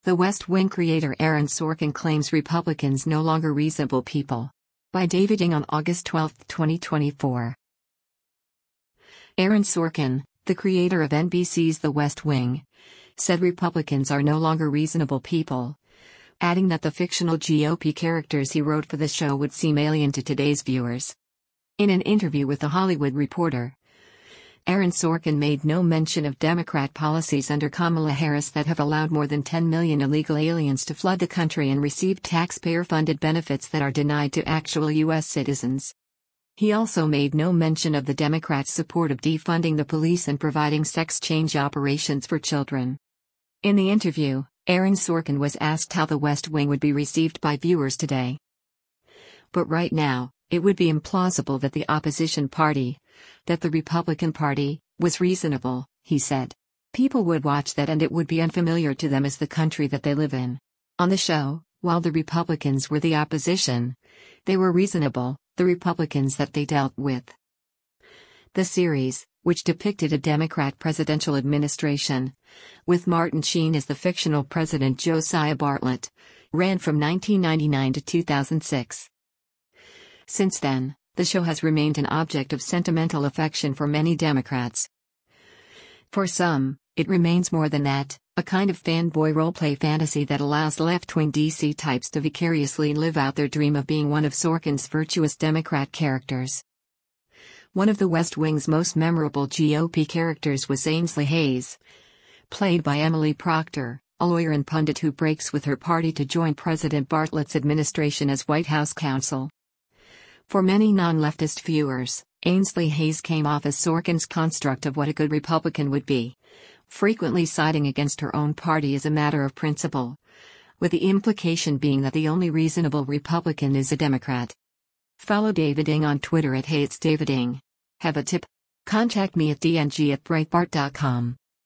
The West Wing creator Aaron Sorkin claims Republicans no longer reasonable people. By David Ng on August 12, 2024. Aaron Sorkin, the creator of NBC's The West Wing, said Republicans are no longer reasonable people, adding that the fictional GOP characters he wrote for the show would seem alien to today's viewers. In an interview with The Hollywood Reporter, Aaron Sorkin made no mention of Democrat policies under Kamala Harris that have allowed more than 10 million illegal aliens to flood the country and receive taxpayer-funded benefits that are denied to actual U.S. citizens. He also made no mention of the Democrats' support of defunding the police and providing sex change operations for children. In the interview, Aaron Sorkin was asked how The West Wing would be received by viewers today. But right now, it would be implausible that the opposition party, that the Republican Party, was reasonable, he said. People would watch that and it would be unfamiliar to them as the country that they live in. On the show, while the Republicans were the opposition, they were reasonable, the Republicans that they dealt with. The series, which depicted a Democrat presidential administration, with Martin Sheen as the fictional President Josiah Bartlet, ran from 1999 to 2006. Since then, the show has remained an object of sentimental affection for many Democrats. For some, it remains more than that, a kind of fanboy roleplay fantasy that allows left-wing DC types to vicariously live out their dream of being one of Sorkin's virtuous Democrat characters. One of the West Wing's most memorable GOP characters was Ainsley Hayes, played by Emily Proctor, a lawyer and pundit who breaks with her party to join President Bartlet's administration as White House counsel. For many non-leftist viewers, Ainsley Hayes came off as Sorkin's construct of what a good Republican would be, frequently siding against her own party as a matter of principle, with the implication being that the only reasonable Republican is a Democrat. Follow David Ng on Twitter @HatesDavidNg. Have a tip? Contact me at dng@breitbart.com.